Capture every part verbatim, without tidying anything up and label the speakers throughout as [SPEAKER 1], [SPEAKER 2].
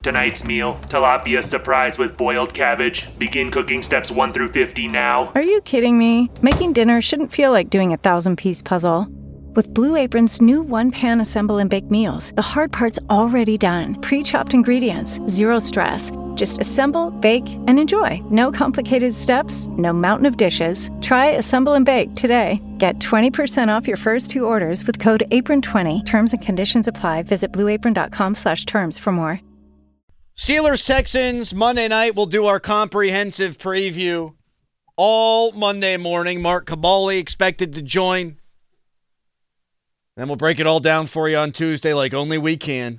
[SPEAKER 1] Tonight's meal, tilapia surprise with boiled cabbage. Begin cooking steps one through fifty now.
[SPEAKER 2] Are you kidding me? Making dinner shouldn't feel like doing a thousand-piece puzzle. With Blue Apron's new one-pan assemble and bake meals, the hard part's already done. Pre-chopped ingredients, zero stress. Just assemble, bake, and enjoy. No complicated steps, no mountain of dishes. Try Assemble and Bake today. Get twenty percent off your first two orders with code apron twenty. Terms and conditions apply. Visit blueapron.com slash terms for more.
[SPEAKER 3] Steelers-Texans, Monday night. We'll do our comprehensive preview all Monday morning. Mark Kaboly expected to join. Then we'll break it all down for you on Tuesday like only we can.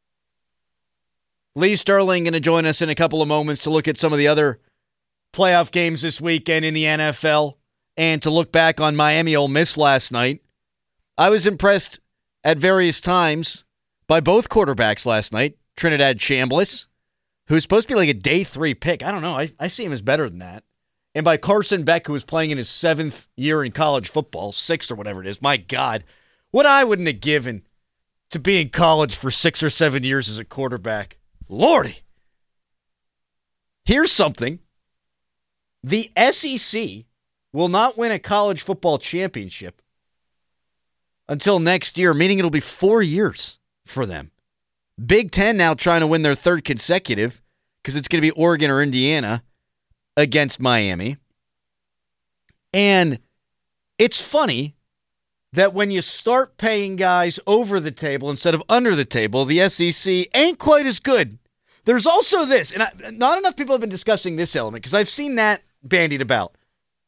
[SPEAKER 3] Lee Sterling going to join us in a couple of moments to look at some of the other playoff games this weekend in the N F L and to look back on Miami Ole Miss last night. I was impressed at various times by both quarterbacks last night. Trinidad Chambliss, who's supposed to be like a day three pick. I don't know. I, I see him as better than that. And by Carson Beck, who was playing in his seventh year in college football, sixth or whatever it is. My God, what I wouldn't have given to be in college for six or seven years as a quarterback. Lordy. Here's something. The S E C will not win a college football championship until next year, meaning it'll be four years for them. Big Ten now trying to win their third consecutive because it's going to be Oregon or Indiana against Miami. And it's funny that when you start paying guys over the table instead of under the table, the S E C ain't quite as good. There's also this, and I, not enough people have been discussing this element because I've seen that bandied about.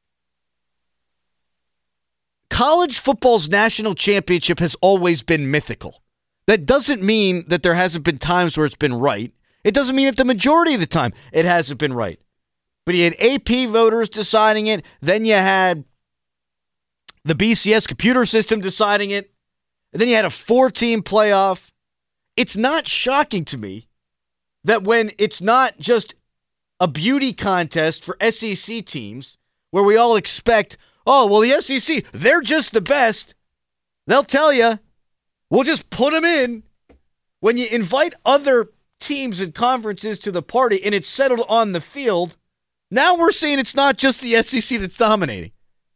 [SPEAKER 3] College football's national championship has always been mythical. That doesn't mean that there hasn't been times where it's been right. It doesn't mean that the majority of the time it hasn't been right. But you had A P voters deciding it, then you had the B C S computer system deciding it. And then you had a four-team playoff. It's not shocking to me that when it's not just a beauty contest for S E C teams where we all expect, oh, well, the S E C, they're just the best. They'll tell you, we'll just put them in. When you invite other teams and conferences to the party and it's settled on the field, now we're seeing it's not just the S E C that's dominating.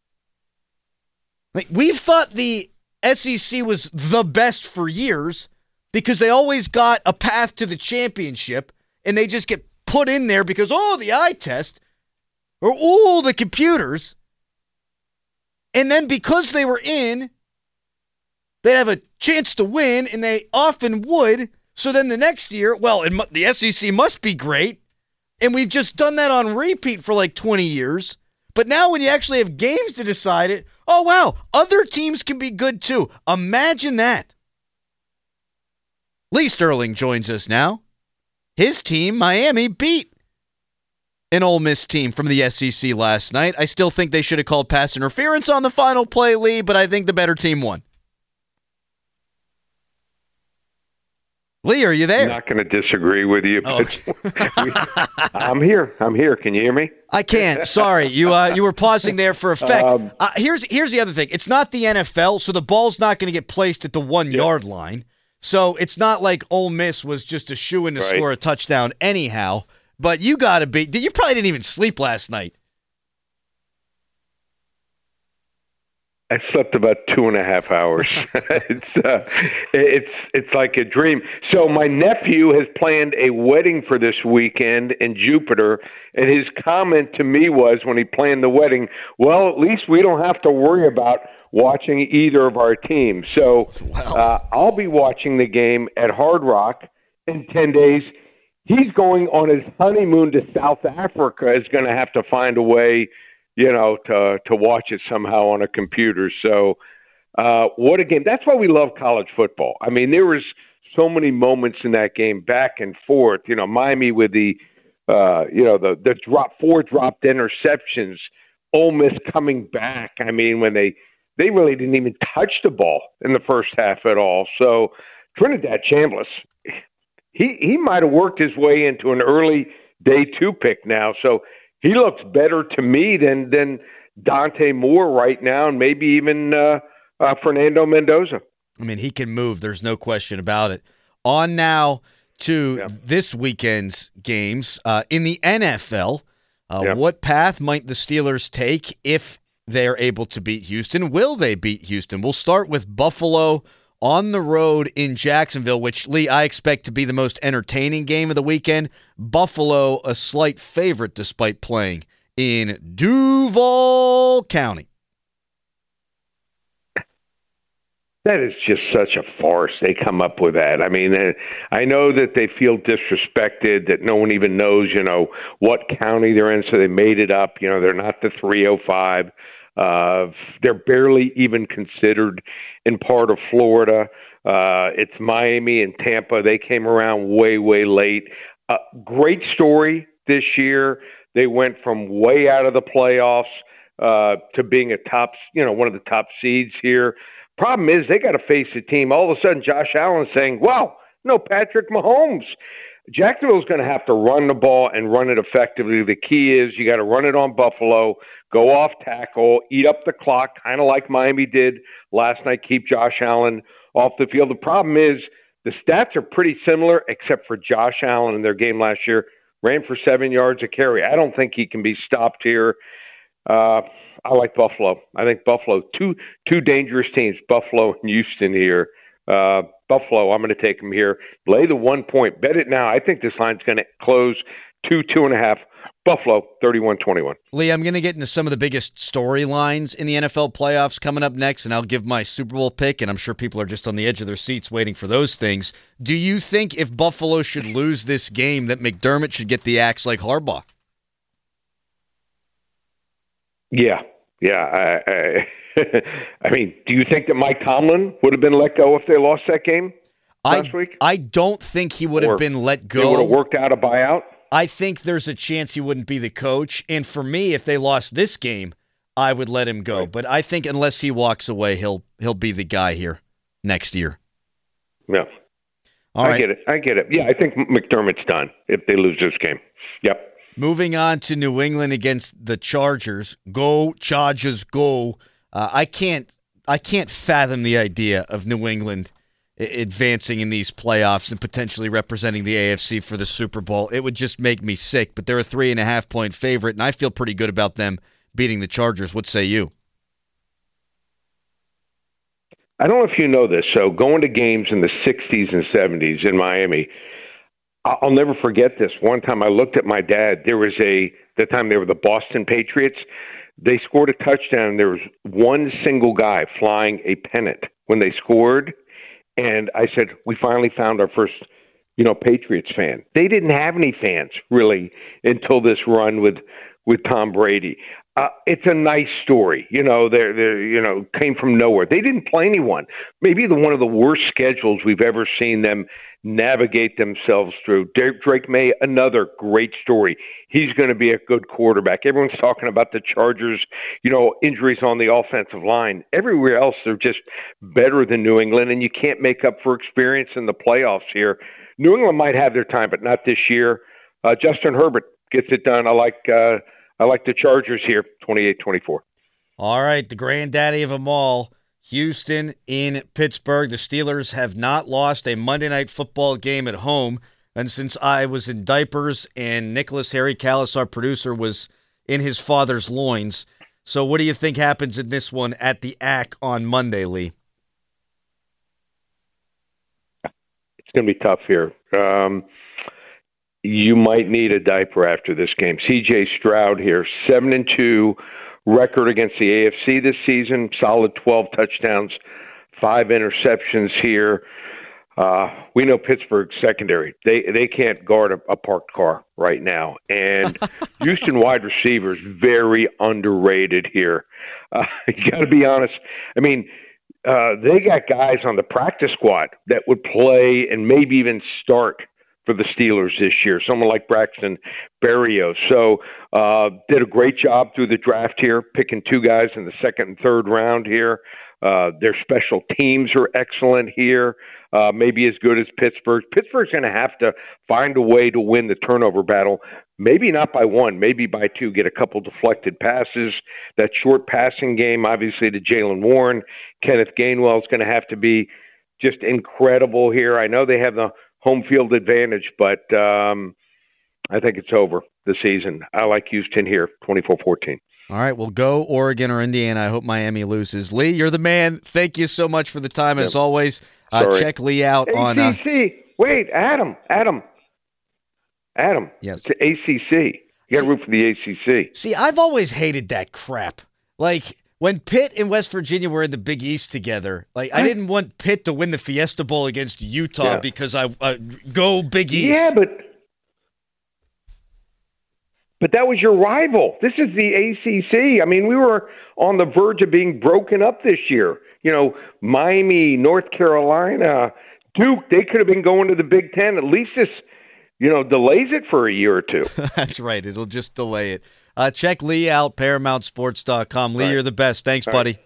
[SPEAKER 3] Like, we've thought the S E C was the best for years because they always got a path to the championship and they just get put in there because, oh, the eye test or, oh, the computers. And then because they were in, they'd have a chance to win, and they often would. So then the next year, well, it, the S E C must be great. And we've just done that on repeat for like twenty years. But now when you actually have games to decide it, oh, wow, other teams can be good too. Imagine that. Lee Sterling joins us now. His team, Miami, beat an Ole Miss team from the S E C last night. I still think they should have called pass interference on the final play, Lee, but I think the better team won. Lee, are you there?
[SPEAKER 4] I'm not going to disagree with you.
[SPEAKER 3] Oh,
[SPEAKER 4] okay. I'm here. I'm here. Can you hear me?
[SPEAKER 3] I can't. Sorry. You uh, you were pausing there for effect.
[SPEAKER 4] Um,
[SPEAKER 3] uh, here's here's the other thing. It's not the N F L, so the ball's not going to get placed at the one-yard yeah. line. So it's not like Ole Miss was just a shoo-in to
[SPEAKER 4] right.
[SPEAKER 3] score a touchdown anyhow. But you got to be – you probably didn't even sleep last night.
[SPEAKER 4] I slept about two and a half hours. it's uh, it's it's like a dream. So my nephew has planned a wedding for this weekend in Jupiter, and his comment to me was when he planned the wedding, well, at least we don't have to worry about watching either of our teams. So
[SPEAKER 3] wow.
[SPEAKER 4] uh, I'll be watching the game at Hard Rock in ten days. He's going on his honeymoon to South Africa, is going to have to find a way you know, to to watch it somehow on a computer. So uh, what a game. That's why we love college football. I mean, there was so many moments in that game back and forth. You know, Miami with the, uh, you know, the, the drop four dropped interceptions, Ole Miss coming back. I mean, when they, they really didn't even touch the ball in the first half at all. So Trinidad Chambliss, he, he might have worked his way into an early day two pick now. So he looks better to me than than Dante Moore right now, and maybe even uh, uh, Fernando Mendoza.
[SPEAKER 3] I mean, he can move. There's no question about it. On now to
[SPEAKER 4] Yeah.
[SPEAKER 3] this weekend's games. Uh, in the N F L, uh,
[SPEAKER 4] Yeah.
[SPEAKER 3] what path might the Steelers take if they're able to beat Houston? Will they beat Houston? We'll start with Buffalo on the road in Jacksonville, which, Lee, I expect to be the most entertaining game of the weekend. Buffalo, a slight favorite despite playing in Duval County.
[SPEAKER 4] That is just such a farce. They come up with that. I mean, uh, I know that they feel disrespected, that no one even knows, you know, what county they're in, so they made it up. You know, they're not the three oh five. Uh, they're barely even considered in part of Florida. Uh, it's Miami and Tampa. They came around way, way late. Uh, great story this year. They went from way out of the playoffs uh, to being a top, you know, one of the top seeds here. Problem is, they got to face a team. All of a sudden, Josh Allen saying, wow, no Patrick Mahomes. Jacksonville's going to have to run the ball and run it effectively. The key is you got to run it on Buffalo, go off tackle, eat up the clock, kind of like Miami did last night, keep Josh Allen off the field. The problem is the stats are pretty similar, except for Josh Allen in their game last year. Ran for seven yards a carry. I don't think he can be stopped here. Uh, I like Buffalo. I think Buffalo, two two dangerous teams, Buffalo and Houston here. Uh, Buffalo, I'm going to take them here. Lay the one point. Bet it now. I think this line's going to close two, two and a half. Buffalo, thirty-one twenty-one.
[SPEAKER 3] Lee, I'm going to get into some of the biggest storylines in the N F L playoffs coming up next, and I'll give my Super Bowl pick, and I'm sure people are just on the edge of their seats waiting for those things. Do you think if Buffalo should lose this game that McDermott should get the axe like Harbaugh?
[SPEAKER 4] Yeah, yeah. I, I, I mean, do you think that Mike Tomlin would have been let go if they lost that game last
[SPEAKER 3] I,
[SPEAKER 4] week?
[SPEAKER 3] I don't think he would have
[SPEAKER 4] Or
[SPEAKER 3] been let
[SPEAKER 4] They would
[SPEAKER 3] go.
[SPEAKER 4] have worked out a buyout?
[SPEAKER 3] I think there's a chance he wouldn't be the coach. And for me, if they lost this game, I would let him go.
[SPEAKER 4] Right.
[SPEAKER 3] But I think unless he walks away, he'll he'll be the guy here next year.
[SPEAKER 4] Yeah.
[SPEAKER 3] All
[SPEAKER 4] I
[SPEAKER 3] right.
[SPEAKER 4] get it. I get it. Yeah, I think McDermott's done if they lose this game. Yep.
[SPEAKER 3] Moving on to New England against the Chargers. Go Chargers, go! Uh, I can't, I can't fathom the idea of New England I- advancing in these playoffs and potentially representing the A F C for the Super Bowl. It would just make me sick. But they're a three and a half point favorite, and I feel pretty good about them beating the Chargers. What say you?
[SPEAKER 4] I don't know if you know this. So going to games in the sixties and seventies in Miami, I'll never forget this. One time I looked at my dad. There was a, the time they were the Boston Patriots. They scored a touchdown. And there was one single guy flying a pennant when they scored. And I said, we finally found our first, you know, Patriots fan. They didn't have any fans really until this run with, with Tom Brady. Uh, it's a nice story. You know, they're, they're, you know, came from nowhere. They didn't play anyone. Maybe the one of the worst schedules we've ever seen them navigate themselves through. Drake May, another great story. He's going to be a good quarterback. Everyone's talking about the Chargers, you know, injuries on the offensive line. Everywhere else, they're just better than New England, and you can't make up for experience in the playoffs here. New England might have their time, but not this year. Uh, Justin Herbert gets it done. I like uh, I like the Chargers here, twenty-eight twenty-four.
[SPEAKER 3] All right, the granddaddy of them all, Houston in Pittsburgh. The Steelers have not lost a Monday Night Football game at home, and since I was in diapers and Nicholas Harry Callis, our producer, was in his father's loins. So what do you think happens in this one at the A C C on Monday, Lee?
[SPEAKER 4] It's going to be tough here. Um, you might need a diaper after this game. C J Stroud here, seven and two record against the A F C this season. Solid twelve touchdowns, five interceptions here. Uh, we know Pittsburgh's secondary. They they can't guard a, a parked car right now. And Houston wide receivers, very underrated here. Uh, you got to be honest. I mean, uh, they got guys on the practice squad that would play and maybe even start for the Steelers this year. Someone like Braxton Berrios. So uh, did a great job through the draft here, picking two guys in the second and third round here. Uh, their special teams are excellent here, uh, maybe as good as Pittsburgh. Pittsburgh's going to have to find a way to win the turnover battle, maybe not by one, maybe by two, get a couple deflected passes. That short passing game, obviously, to Jaylen Warren. Kenneth Gainwell is going to have to be just incredible here. I know they have the home field advantage, but um, I think it's over the season. I like Houston here, twenty-four fourteen.
[SPEAKER 3] All right, well, go Oregon or Indiana. I hope Miami loses. Lee, you're the man. Thank you so much for the time, as yep. always. Uh, check Lee out
[SPEAKER 4] A C C.
[SPEAKER 3] on uh,
[SPEAKER 4] Wait, Adam, Adam, Adam.
[SPEAKER 3] Yes,
[SPEAKER 4] it's A C C. You got to root for the A C C.
[SPEAKER 3] See, I've always hated that crap. Like when Pitt and West Virginia were in the Big East together, like I, I didn't want Pitt to win the Fiesta Bowl against Utah yeah. because I uh, go Big East.
[SPEAKER 4] Yeah, but but that was your rival. This is the A C C. I mean, we were on the verge of being broken up this year. You know, Miami, North Carolina, Duke, they could have been going to the Big Ten. At least this, you know, delays it for a year or two.
[SPEAKER 3] That's right. It'll just delay it. Uh, check Lee out, paramount sports dot com. Lee,
[SPEAKER 4] right.
[SPEAKER 3] you're the best. Thanks, All buddy.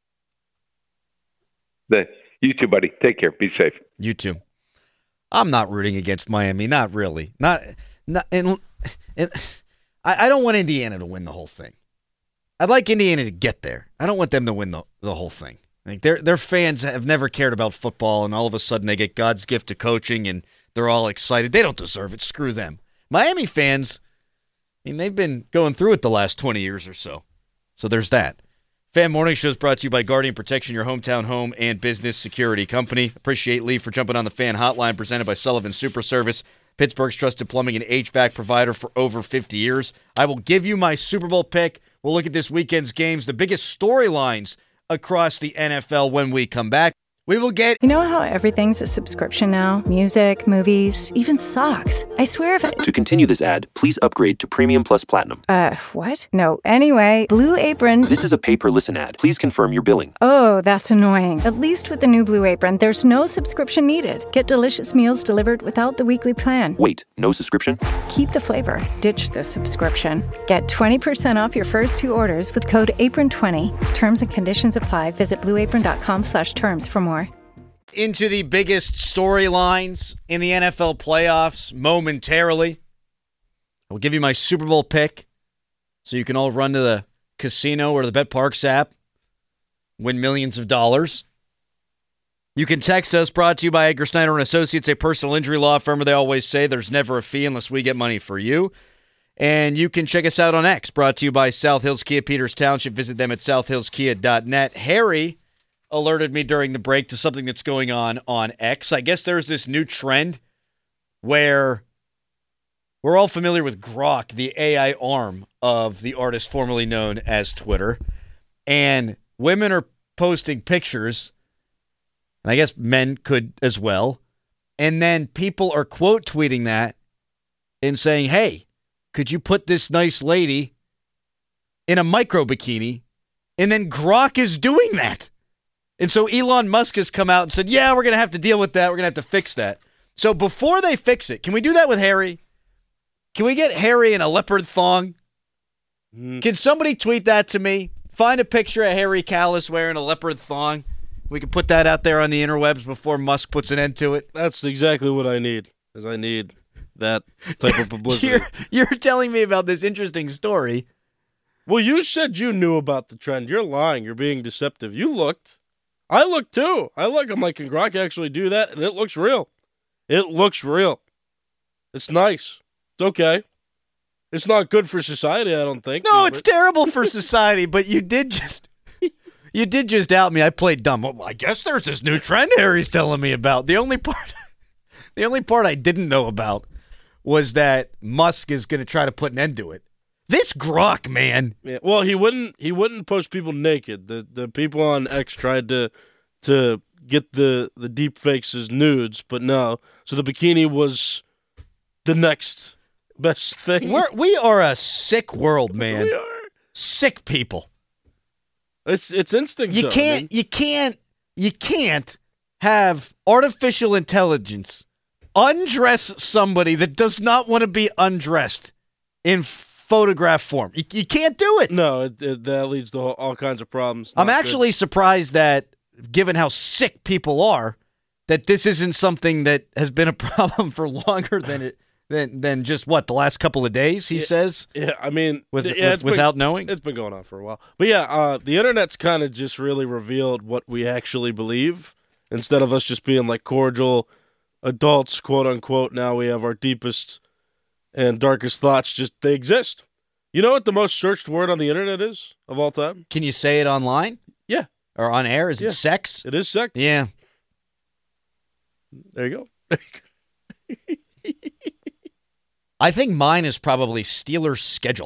[SPEAKER 4] Right. You too, buddy. Take care. Be safe.
[SPEAKER 3] You too. I'm not rooting against Miami. Not really. Not, not, and, and I, I don't want Indiana to win the whole thing. I'd like Indiana to get there. I don't want them to win the, the whole thing. Like their their fans have never cared about football, and all of a sudden they get God's gift to coaching, and they're all excited. They don't deserve it. Screw them. Miami fans, I mean, they've been going through it the last twenty years or so. So there's that. Fan Morning Show is brought to you by Guardian Protection, your hometown home and business security company. Appreciate Lee for jumping on the Fan Hotline presented by Sullivan Super Service, Pittsburgh's trusted plumbing and H V A C provider for over fifty years. I will give you my Super Bowl pick. We'll look at this weekend's games, the biggest storylines across the N F L when we come back. We will get...
[SPEAKER 2] You know how everything's a subscription now? Music, movies, even socks. I swear if I...
[SPEAKER 5] To continue this ad, please upgrade to Premium Plus Platinum.
[SPEAKER 2] Uh, what? No. Anyway, Blue Apron...
[SPEAKER 5] This is a pay-per-listen ad. Please confirm your billing.
[SPEAKER 2] Oh, that's annoying. At least with the new Blue Apron, there's no subscription needed. Get delicious meals delivered without the weekly plan.
[SPEAKER 5] Wait, no subscription?
[SPEAKER 2] Keep the flavor. Ditch the subscription. Get twenty percent off your first two orders with code apron twenty. Terms and conditions apply. Visit blueapron.com slash terms for more.
[SPEAKER 3] Into the biggest storylines in the N F L playoffs momentarily. I will give you my Super Bowl pick so you can all run to the casino or the BetParx app, win millions of dollars. You can text us, brought to you by Edgar Snyder and Associates, a personal injury law firm where they always say there's never a fee unless we get money for you. And you can check us out on X, brought to you by South Hills Kia Peters Township. Visit them at south hills kia dot net. Harry alerted me during the break to something that's going on on X. I guess there's this new trend where we're all familiar with Grok, the A I arm of the artist formerly known as Twitter. And women are posting pictures, and I guess men could as well. And then people are quote tweeting that and saying, hey, could you put this nice lady in a micro bikini? And then Grok is doing that. And so Elon Musk has come out and said, yeah, we're going to have to deal with that. We're going to have to fix that. So before they fix it, can we do that with Harry? Can we get Harry in a leopard thong? Mm. Can somebody tweet that to me? Find a picture of Harry Callis wearing a leopard thong. We can put that out there on the interwebs before Musk puts an end to it.
[SPEAKER 6] That's exactly what I need, is I need that type of publicity.
[SPEAKER 3] you're, you're telling me about this interesting story.
[SPEAKER 6] Well, you said you knew about the trend. You're lying. You're being deceptive. You looked. I look too. I look. I'm like, can Grok actually do that? And it looks real. It looks real. It's nice. It's okay. It's not good for society, I don't think.
[SPEAKER 3] No, it's terrible for society, but you did just you did just out me. I played dumb. Well, I guess there's this new trend Harry's telling me about. The only part the only part I didn't know about was that Musk is going to try to put an end to it. This Grok, man.
[SPEAKER 6] Yeah, well, he wouldn't. He wouldn't post people naked. The the people on X tried to to get the the deep fakes as nudes, but no. So the bikini was the next best thing.
[SPEAKER 3] We're, we are a sick world, man.
[SPEAKER 6] We are
[SPEAKER 3] sick people.
[SPEAKER 6] It's it's instinct.
[SPEAKER 3] You
[SPEAKER 6] though,
[SPEAKER 3] can't.
[SPEAKER 6] man.
[SPEAKER 3] You can't. You can't have artificial intelligence undress somebody that does not want to be undressed in photograph form. You, you can't do it.
[SPEAKER 6] No, it, it, that leads to all, all kinds of problems.
[SPEAKER 3] I'm
[SPEAKER 6] Not
[SPEAKER 3] actually
[SPEAKER 6] good.
[SPEAKER 3] surprised that, given how sick people are, that this isn't something that has been a problem for longer than it than than just what the last couple of days. He
[SPEAKER 6] yeah,
[SPEAKER 3] says.
[SPEAKER 6] Yeah, I mean,
[SPEAKER 3] with,
[SPEAKER 6] yeah,
[SPEAKER 3] with without
[SPEAKER 6] been,
[SPEAKER 3] knowing,
[SPEAKER 6] it's been going on for a while. But yeah, uh, the internet's kind of just really revealed what we actually believe instead of us just being like cordial, adults, quote unquote, now we have our deepest and darkest thoughts. Just they exist. You know what the most searched word on the internet is of all time?
[SPEAKER 3] Can you say it online?
[SPEAKER 6] Yeah.
[SPEAKER 3] Or on air? Is
[SPEAKER 6] Yeah.
[SPEAKER 3] it sex?
[SPEAKER 6] It is sex.
[SPEAKER 3] Yeah.
[SPEAKER 6] There you go.
[SPEAKER 3] I think mine is probably Steelers schedule.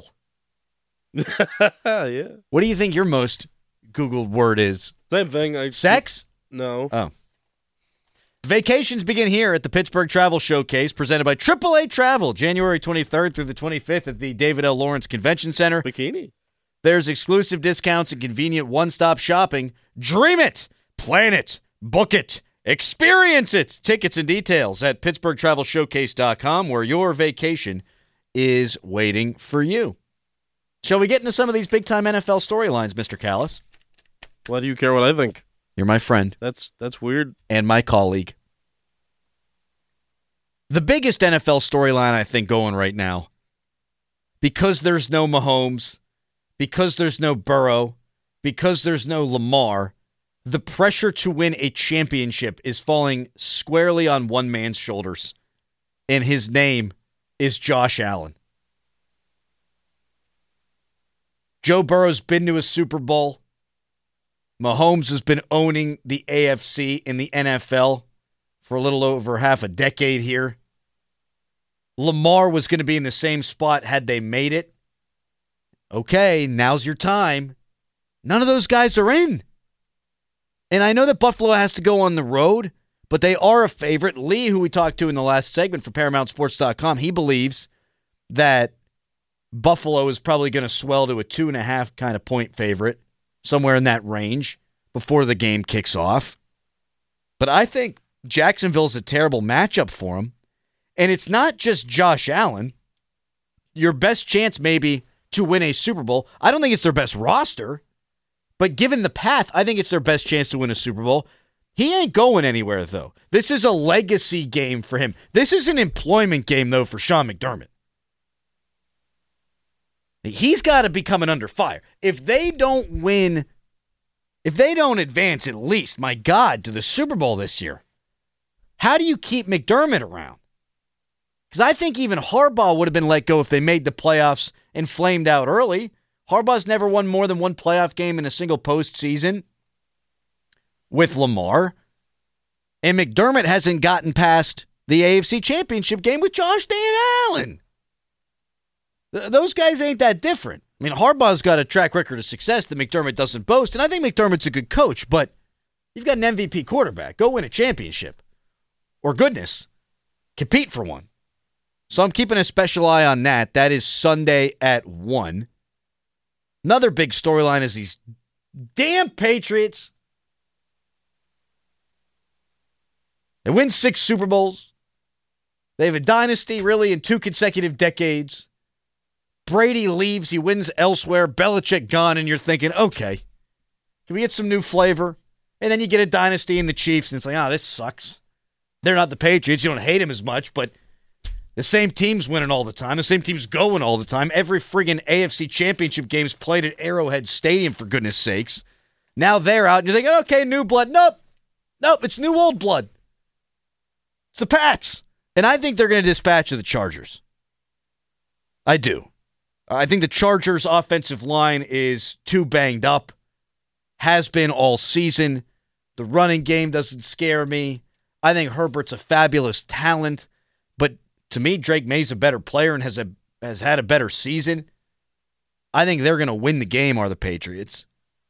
[SPEAKER 6] Yeah.
[SPEAKER 3] What do you think your most Googled word is?
[SPEAKER 6] Same thing. I,
[SPEAKER 3] Sex?
[SPEAKER 6] No.
[SPEAKER 3] Oh. Vacations begin here at the Pittsburgh Travel Showcase, presented by triple A Travel, January twenty-third through the twenty-fifth at the David L. Lawrence Convention Center.
[SPEAKER 6] Bikini.
[SPEAKER 3] There's exclusive discounts and convenient one-stop shopping. Dream it, plan it, book it, experience it. Tickets and details at pittsburgh travel showcase dot com, where your vacation is waiting for you. Shall we get into some of these big-time N F L storylines, Mister Callis?
[SPEAKER 6] Why do you care what I think?
[SPEAKER 3] You're my friend.
[SPEAKER 6] That's that's weird.
[SPEAKER 3] And my colleague. The biggest N F L storyline, I think, going right now, because there's no Mahomes, because there's no Burrow, because there's no Lamar, the pressure to win a championship is falling squarely on one man's shoulders, and his name is Josh Allen. Joe Burrow's been to a Super Bowl. Mahomes has been owning the A F C in the N F L for a little over half a decade here. Lamar was going to be in the same spot had they made it. Okay, now's your time. None of those guys are in. And I know that Buffalo has to go on the road, but they are a favorite. Lee, who we talked to in the last segment for Paramount Sports dot com, he believes that Buffalo is probably going to swell to a two and a half kind of point favorite, somewhere in that range before the game kicks off. But I think Jacksonville's a terrible matchup for him. And it's not just Josh Allen. Your best chance maybe to win a Super Bowl. I don't think it's their best roster. But given the path, I think it's their best chance to win a Super Bowl. He ain't going anywhere, though. This is a legacy game for him. This is an employment game, though, for Sean McDermott. He's got to be coming under fire. If they don't win, if they don't advance at least, my God, to the Super Bowl this year, how do you keep McDermott around? Because I think even Harbaugh would have been let go if they made the playoffs and flamed out early. Harbaugh's never won more than one playoff game in a single postseason with Lamar. And McDermott hasn't gotten past the A F C Championship game with Josh Dan Allen. Th- those guys ain't that different. I mean, Harbaugh's got a track record of success that McDermott doesn't boast, and I think McDermott's a good coach, but you've got an M V P quarterback. Go win a championship. Or goodness, compete for one. So I'm keeping a special eye on that. That is Sunday at one. Another big storyline is these damn Patriots. They win six Super Bowls. They have a dynasty, really, in two consecutive decades. Brady leaves. He wins elsewhere. Belichick gone, and you're thinking, okay, can we get some new flavor? And then you get a dynasty in the Chiefs, and it's like, oh, this sucks. They're not the Patriots. You don't hate them as much, but the same team's winning all the time. The same team's going all the time. Every friggin' A F C Championship game's played at Arrowhead Stadium, for goodness sakes. Now they're out, and you're thinking, okay, new blood. Nope. Nope, it's new old blood. It's the Pats. And I think they're going to dispatch of the Chargers. I do. I think the Chargers' offensive line is too banged up. Has been all season. The running game doesn't scare me. I think Herbert's a fabulous talent. But to me, Drake May's a better player and has a has had a better season. I think they're going to win the game, are the Patriots.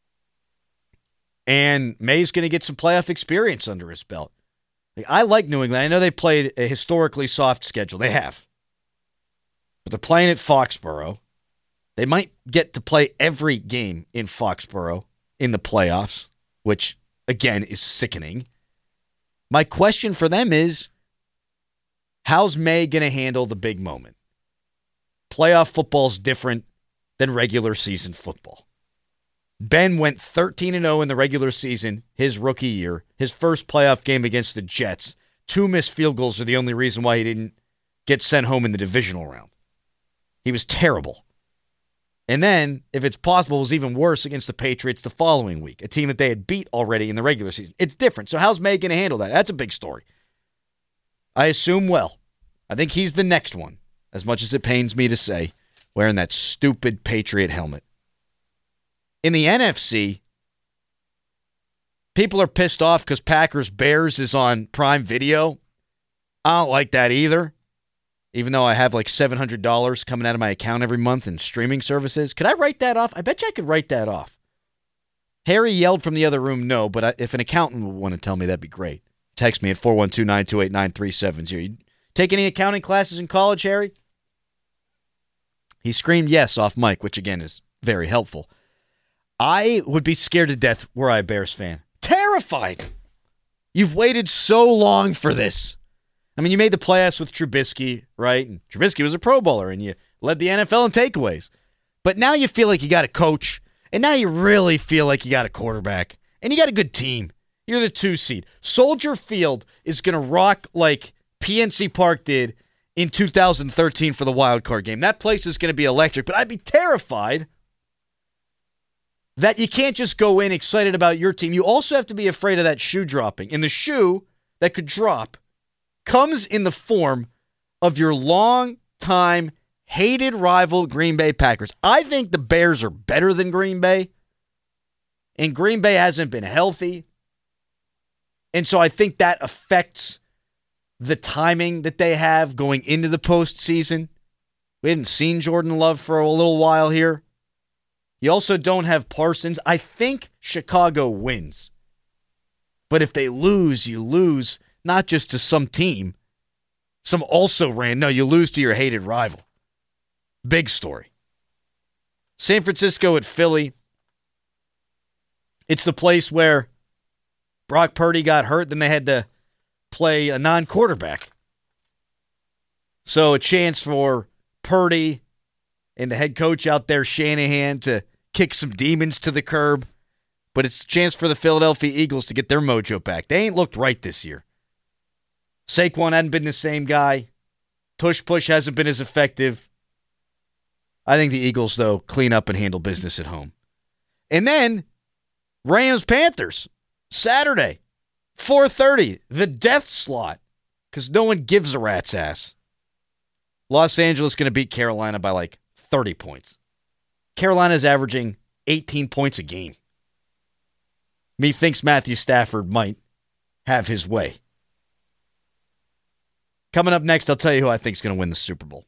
[SPEAKER 3] And May's going to get some playoff experience under his belt. Like, I like New England. I know they played a historically soft schedule. They have. But they're playing at Foxborough. They might get to play every game in Foxborough in the playoffs, which, again, is sickening. My question for them is, how's May going to handle the big moment? Playoff football's different than regular season football. Ben went thirteen and oh in the regular season, his rookie year, his first playoff game against the Jets. Two missed field goals are the only reason why he didn't get sent home in the divisional round. He was terrible. And then, if it's possible, it was even worse against the Patriots the following week, a team that they had beat already in the regular season. It's different. So how's May going to handle that? That's a big story. I assume well. I think he's the next one, as much as it pains me to say, wearing that stupid Patriot helmet. In the N F C, people are pissed off because Packers-Bears is on Prime Video. I don't like that either, even though I have like seven hundred dollars coming out of my account every month in streaming services. Could I write that off? I bet you I could write that off. Harry yelled from the other room, no, but I, if an accountant would want to tell me, that'd be great. Text me at four one two, nine two eight, nine three seven zero. You take any accounting classes in college, Harry? He screamed yes off mic, which again is very helpful. I would be scared to death were I a Bears fan. Terrified. You've waited so long for this. I mean, you made the playoffs with Trubisky, right? And Trubisky was a Pro Bowler, and you led the N F L in takeaways. But now you feel like you got a coach, and now you really feel like you got a quarterback, and you got a good team. You're the two seed. Soldier Field is going to rock like P N C Park did in two thousand thirteen for the wild card game. That place is going to be electric, but I'd be terrified that you can't just go in excited about your team. You also have to be afraid of that shoe dropping. And the shoe that could drop comes in the form of your long-time hated rival Green Bay Packers. I think the Bears are better than Green Bay, and Green Bay hasn't been healthy. And so I think that affects the timing that they have going into the postseason. We hadn't seen Jordan Love for a little while here. You also don't have Parsons. I think Chicago wins. But if they lose, you lose not just to some team, some also ran. No, you lose to your hated rival. Big story. San Francisco at Philly. It's the place where Brock Purdy got hurt, then they had to play a non-quarterback. So a chance for Purdy and the head coach out there, Shanahan, to kick some demons to the curb. But it's a chance for the Philadelphia Eagles to get their mojo back. They ain't looked right this year. Saquon hadn't been the same guy. Tush Push hasn't been as effective. I think the Eagles, though, clean up and handle business at home. And then Rams-Panthers. Saturday, four thirty, the death slot, because no one gives a rat's ass. Los Angeles going to beat Carolina by like thirty points. Carolina's averaging eighteen points a game. Methinks Matthew Stafford might have his way. Coming up next, I'll tell you who I think is going to win the Super Bowl.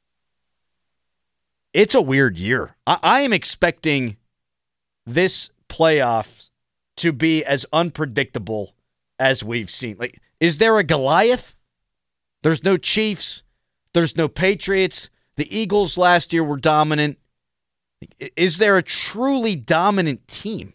[SPEAKER 3] It's a weird year. I, I am expecting this playoff to be as unpredictable as we've seen. Like, is there a Goliath? There's no Chiefs. There's no Patriots. The Eagles last year were dominant. Is there a truly dominant team?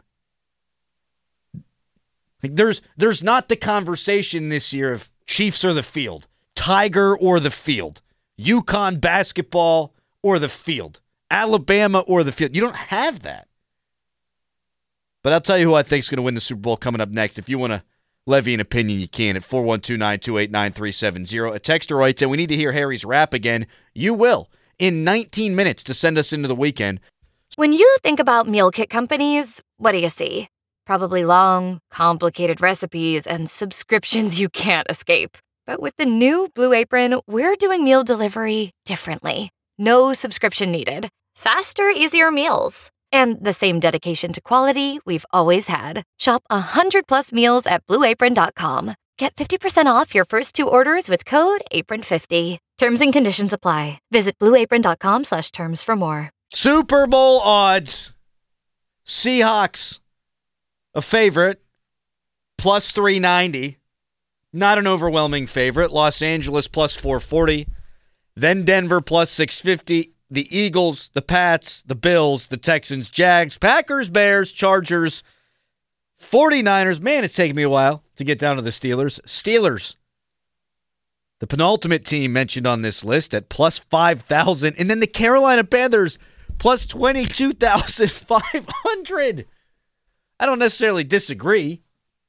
[SPEAKER 3] Like, there's there's not the conversation this year of Chiefs or the field, Tiger or the field, UConn basketball or the field, Alabama or the field. You don't have that. But I'll tell you who I think is going to win the Super Bowl coming up next. If you want to levy an opinion, you can at four one two, nine two eight, nine three seven zero. A texter writes, and we need to hear Harry's rap again. You will in nineteen minutes to send us into the weekend.
[SPEAKER 7] When you think about meal kit companies, what do you see? Probably long, complicated recipes and subscriptions you can't escape. But with the new Blue Apron, we're doing meal delivery differently. No subscription needed. Faster, easier meals. And the same dedication to quality we've always had. Shop one hundred plus meals at blue apron dot com. Get fifty percent off your first two orders with code apron fifty. Terms and conditions apply. Visit blue apron dot com slash terms for more.
[SPEAKER 3] Super Bowl odds. Seahawks, a favorite, plus three ninety. Not an overwhelming favorite. Los Angeles, plus four forty. Then Denver, plus six fifty. The Eagles, the Pats, the Bills, the Texans, Jags, Packers, Bears, Chargers, forty-niners. Man, it's taken me a while to get down to the Steelers. Steelers, the penultimate team mentioned on this list at plus five thousand. And then the Carolina Panthers, plus twenty-two thousand five hundred. I don't necessarily disagree.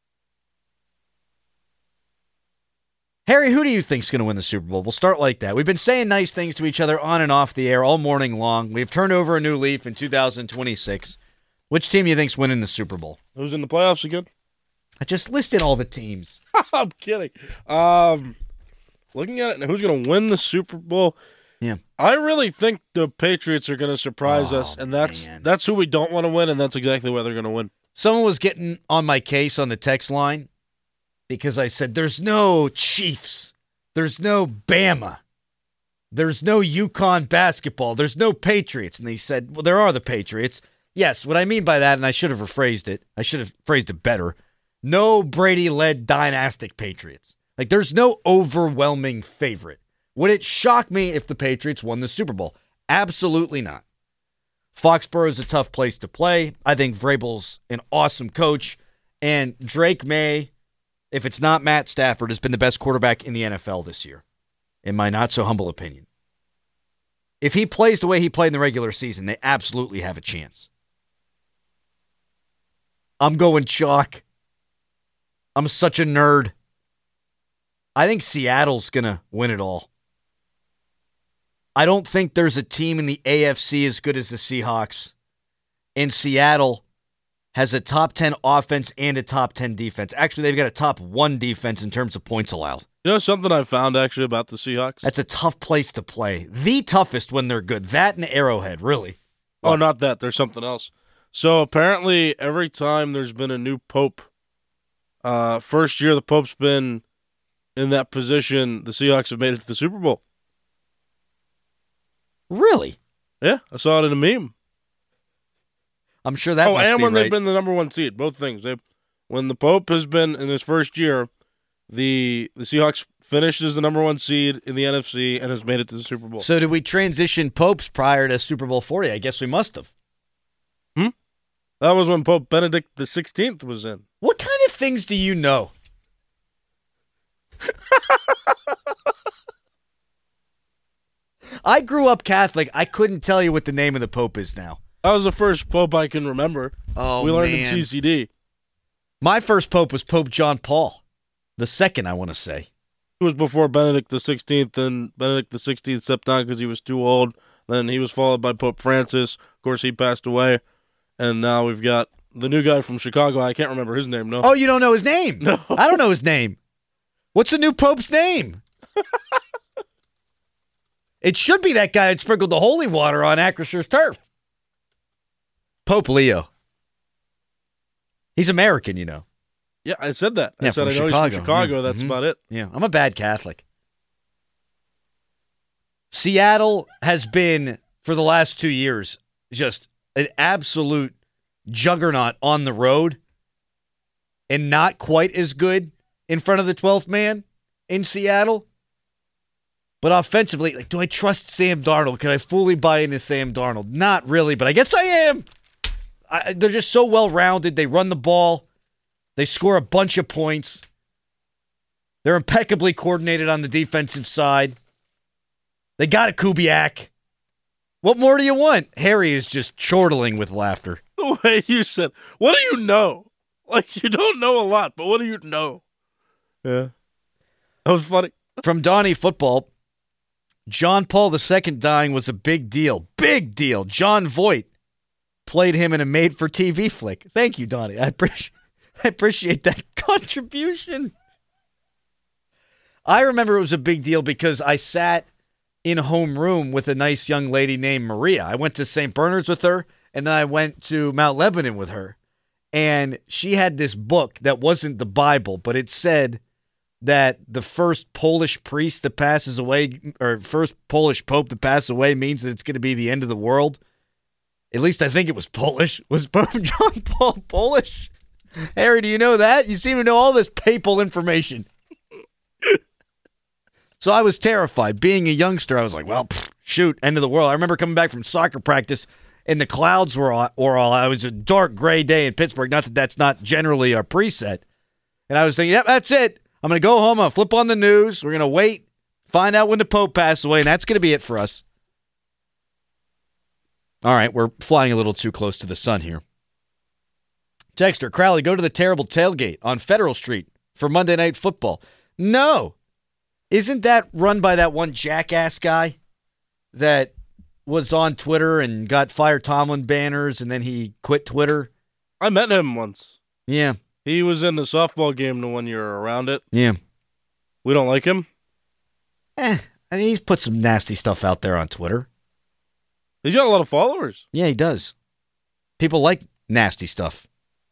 [SPEAKER 3] Harry, who do you think is going to win the Super Bowl? We'll start like that. We've been saying nice things to each other on and off the air all morning long. We've turned over a new leaf in two thousand twenty-six. Which team do you think is winning the Super Bowl?
[SPEAKER 6] Who's in the playoffs again?
[SPEAKER 3] I just listed all the teams.
[SPEAKER 6] I'm kidding. Um, looking at it and who's going to win the Super Bowl,
[SPEAKER 3] Yeah.
[SPEAKER 6] I really think the Patriots are going to surprise
[SPEAKER 3] Oh,
[SPEAKER 6] us, and that's
[SPEAKER 3] man.
[SPEAKER 6] that's who we don't want to win, and that's exactly why they're going to win.
[SPEAKER 3] Someone was getting on my case on the text line because I said, there's no Chiefs. There's no Bama. There's no UConn basketball. There's no Patriots. And they said, well, there are the Patriots. Yes, what I mean by that, and I should have rephrased it, I should have phrased it better, no Brady-led dynastic Patriots. Like, there's no overwhelming favorite. Would it shock me if the Patriots won the Super Bowl? Absolutely not. Foxborough is a tough place to play. I think Vrabel's an awesome coach. And Drake May, if it's not Matt Stafford, has been the best quarterback in the N F L this year, in my not-so-humble opinion. If he plays the way he played in the regular season, they absolutely have a chance. I'm going chalk. I'm such a nerd. I think Seattle's going to win it all. I don't think there's a team in the A F C as good as the Seahawks. And Seattle has a top ten offense and a top ten defense. Actually, they've got a top one defense in terms of points allowed.
[SPEAKER 6] You know something I found, actually, about the Seahawks?
[SPEAKER 3] That's a tough place to play. The toughest when they're good. That and Arrowhead, really.
[SPEAKER 6] Oh, not that. There's something else. So apparently every time there's been a new pope, uh, first year the pope's been in that position, the Seahawks have made it to the Super Bowl.
[SPEAKER 3] Really?
[SPEAKER 6] Yeah, I saw it in a meme.
[SPEAKER 3] I'm sure that
[SPEAKER 6] oh,
[SPEAKER 3] must
[SPEAKER 6] and
[SPEAKER 3] be
[SPEAKER 6] when
[SPEAKER 3] right.
[SPEAKER 6] they've been the number one seed, both things. They, when the Pope has been in his first year, the the Seahawks finished as the number one seed in the N F C and has made it to the Super Bowl.
[SPEAKER 3] So did we transition popes prior to Super Bowl forty? I guess we must have.
[SPEAKER 6] Hmm? That was when Pope Benedict the sixteenth was in.
[SPEAKER 3] What kind of things do you know? I grew up Catholic. I couldn't tell you what the name of the Pope is now.
[SPEAKER 6] That was the first Pope I can remember.
[SPEAKER 3] Oh,
[SPEAKER 6] we learned
[SPEAKER 3] man.
[SPEAKER 6] in C C D.
[SPEAKER 3] My first Pope was Pope John Paul. The second, I want to say.
[SPEAKER 6] It was before Benedict the sixteenth, and Benedict the sixteenth stepped down because he was too old. Then he was followed by Pope Francis. Of course, he passed away. And now we've got the new guy from Chicago. I can't remember his name, no.
[SPEAKER 3] Oh, you don't know his name?
[SPEAKER 6] No.
[SPEAKER 3] I don't know his name. What's the new Pope's name? It should be that guy that sprinkled the holy water on Acrissure's turf. Pope Leo. He's American, you know.
[SPEAKER 6] Yeah, I said that.
[SPEAKER 3] Yeah,
[SPEAKER 6] I said
[SPEAKER 3] from
[SPEAKER 6] I know
[SPEAKER 3] Chicago.
[SPEAKER 6] he's from Chicago.
[SPEAKER 3] Yeah.
[SPEAKER 6] That's
[SPEAKER 3] Mhm.
[SPEAKER 6] about it.
[SPEAKER 3] Yeah, I'm a bad Catholic. Seattle has been, for the last two years, just an absolute juggernaut on the road and not quite as good in front of the twelfth man in Seattle. But offensively, like, do I trust Sam Darnold? Can I fully buy into Sam Darnold? Not really, but I guess I am. I, they're just so well-rounded. They run the ball. They score a bunch of points. They're impeccably coordinated on the defensive side. They got a Kubiak. What more do you want? Harry is just chortling with laughter.
[SPEAKER 6] The way you said, what do you know? Like, you don't know a lot, but what do you know? Yeah. That was funny.
[SPEAKER 3] From Donnie Football, John Paul the Second dying was a big deal. Big deal. John Voight played him in a made-for-T V flick. Thank you, Donnie. I appreciate, I appreciate that contribution. I remember it was a big deal because I sat in homeroom with a nice young lady named Maria. I went to Saint Bernard's with her, and then I went to Mount Lebanon with her. And she had this book that wasn't the Bible, but it said that the first Polish priest that passes away, or first Polish pope to pass away, means that it's going to be the end of the world. At least I think it was Polish. Was Pope John Paul Polish? Harry, do you know that? You seem to know all this papal information. So I was terrified. Being a youngster, I was like, well, pff, shoot, end of the world. I remember coming back from soccer practice, and the clouds were all, were all it was a dark gray day in Pittsburgh. Not that that's not generally our preset. And I was thinking, yep, that's it. I'm going to go home. I'm going to flip on the news. We're going to wait, find out when the Pope passed away, and that's going to be it for us. All right, we're flying a little too close to the sun here. Texter, Crowley, go to the terrible tailgate on Federal Street for Monday Night Football. No. Isn't that run by that one jackass guy that was on Twitter and got Fire Tomlin banners and then he quit Twitter?
[SPEAKER 6] I met him once.
[SPEAKER 3] Yeah.
[SPEAKER 6] He was in the softball game the one year around it.
[SPEAKER 3] Yeah.
[SPEAKER 6] We don't like him.
[SPEAKER 3] Eh, I mean, he's put some nasty stuff out there on Twitter.
[SPEAKER 6] He's got a lot of followers.
[SPEAKER 3] Yeah, he does. People like nasty stuff.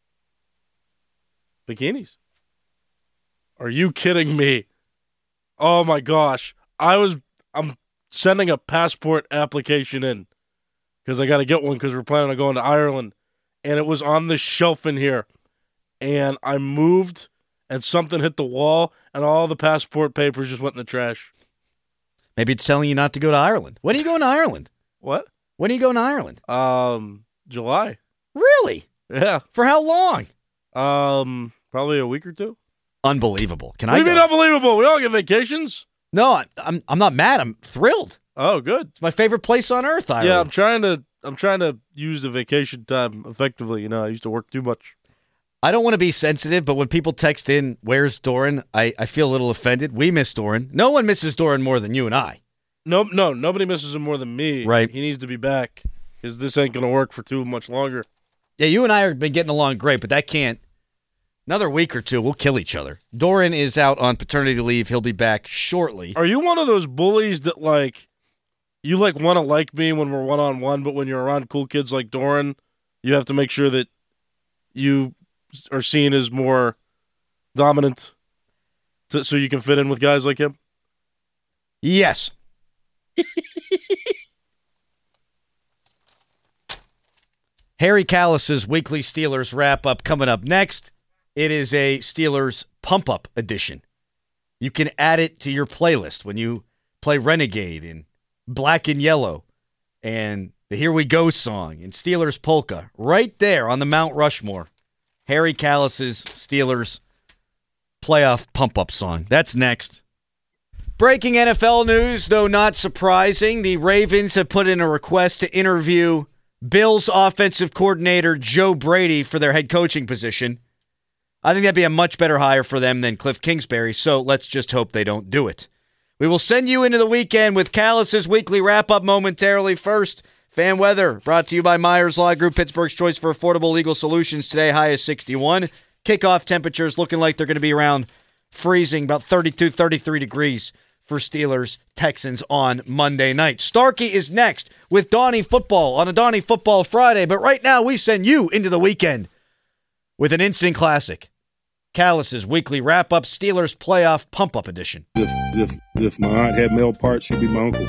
[SPEAKER 6] Bikinis. Are you kidding me? Oh my gosh. I was, I'm sending a passport application in because I got to get one because we're planning on going to Ireland. And it was on the shelf in here. And I moved and something hit the wall and all the passport papers just went in the trash.
[SPEAKER 3] Maybe it's telling you not to go to Ireland. When are you going to Ireland?
[SPEAKER 6] What?
[SPEAKER 3] When are you going to Ireland?
[SPEAKER 6] Um, July.
[SPEAKER 3] Really?
[SPEAKER 6] Yeah.
[SPEAKER 3] For how long?
[SPEAKER 6] Um, probably a week or two.
[SPEAKER 3] Unbelievable. Can
[SPEAKER 6] what
[SPEAKER 3] I
[SPEAKER 6] do you
[SPEAKER 3] go?
[SPEAKER 6] mean unbelievable? We all get vacations.
[SPEAKER 3] No, I, I'm I'm not mad. I'm thrilled.
[SPEAKER 6] Oh, good.
[SPEAKER 3] It's my favorite place on earth, Ireland.
[SPEAKER 6] Yeah, I'm trying to I'm trying to use the vacation time effectively. You know, I used to work too much.
[SPEAKER 3] I don't want to be sensitive, but when people text in, where's Doran, I, I feel a little offended. We miss Doran. No one misses Doran more than you and I.
[SPEAKER 6] No, no, nobody misses him more than me.
[SPEAKER 3] Right.
[SPEAKER 6] He needs to be back because this ain't going to work for too much longer.
[SPEAKER 3] Yeah, you and I have been getting along great, but that can't. Another week or two, we'll kill each other. Doran is out on paternity leave. He'll be back shortly.
[SPEAKER 6] Are you one of those bullies that, like, you, like, want to like me when we're one-on-one, but when you're around cool kids like Doran, you have to make sure that you are seen as more dominant to, so you can fit in with guys like him?
[SPEAKER 3] Yes. Harry Callis's weekly Steelers wrap-up coming up next. It is a Steelers pump-up edition. You can add it to your playlist when you play Renegade and Black and Yellow and the Here We Go song and Steelers Polka. Right there on the Mount Rushmore. Harry Callis's Steelers playoff pump-up song. That's next. Breaking N F L news, though not surprising. The Ravens have put in a request to interview Bills offensive coordinator Joe Brady for their head coaching position. I think that'd be a much better hire for them than Cliff Kingsbury, so let's just hope they don't do it. We will send you into the weekend with Callis's weekly wrap-up momentarily. First, fan weather brought to you by Myers Law Group, Pittsburgh's choice for affordable legal solutions. Today, high is sixty-one. Kickoff temperatures looking like they're going to be around freezing, about thirty-two, thirty-three degrees for Steelers Texans on Monday night. Starkey is next with Donnie Football on a Donnie Football Friday, but right now we send you into the weekend with an instant classic. Callis's weekly wrap-up, Steelers playoff pump-up edition.
[SPEAKER 8] If, if, if my aunt had male parts, she'd be my uncle.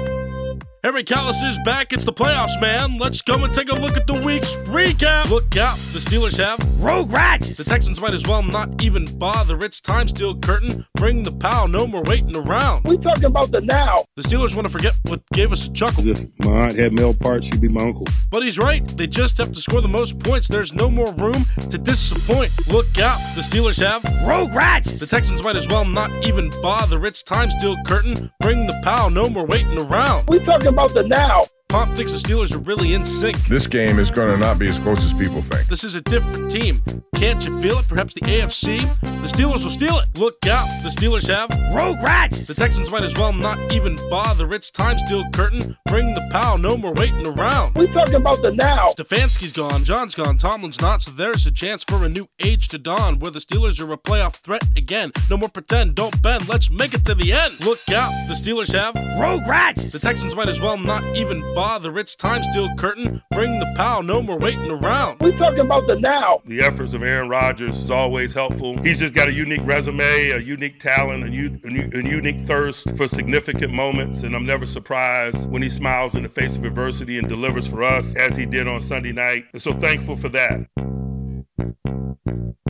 [SPEAKER 6] Harry Callis is back. It's the playoffs, man. Let's go and take a look at the week's recap. Look out. The Steelers have
[SPEAKER 3] Rogue Rodgers.
[SPEAKER 6] The Texans might as well not even bother. It's time, steel curtain. Bring the pow. No more waiting around.
[SPEAKER 9] We talking about the now.
[SPEAKER 6] The Steelers want to forget what gave us a chuckle.
[SPEAKER 8] If my aunt had male parts, she'd be my uncle.
[SPEAKER 6] But he's right. They just have to score the most points. There's no more room to disappoint. Look out. The Steelers have
[SPEAKER 3] Rogue Rodgers.
[SPEAKER 6] The Texans might as well not even bother. It's time, steel curtain. Bring the pow. No more waiting around.
[SPEAKER 9] We talking about the now.
[SPEAKER 6] Pomp thinks the Steelers are really in sync.
[SPEAKER 10] This game is going to not be as close as people think.
[SPEAKER 6] This is a different team. Can't you feel it? Perhaps the A F C? The Steelers will steal it. Look out. The Steelers have
[SPEAKER 3] Rogue Rodgers.
[SPEAKER 6] The Texans might as well not even bother. It's time, steel curtain. Bring the pow. No more waiting around.
[SPEAKER 9] We talking about the now.
[SPEAKER 6] Stefanski's gone. John's gone. Tomlin's not. So there's a chance for a new age to dawn where the Steelers are a playoff threat again. No more pretend. Don't bend. Let's make it to the end. Look out. The Steelers have
[SPEAKER 3] Rogue Rodgers.
[SPEAKER 6] The Texans might as well not even bother. It's time, steel curtain. Bring the pow. No more waiting around.
[SPEAKER 9] We talking about the now.
[SPEAKER 11] The efforts of Aaron Rodgers is always helpful. He's just got a unique resume, a unique talent, a, u- a, u- a unique thirst for significant moments, and I'm never surprised when he smiles in the face of adversity and delivers for us as he did on Sunday night. And so thankful for that.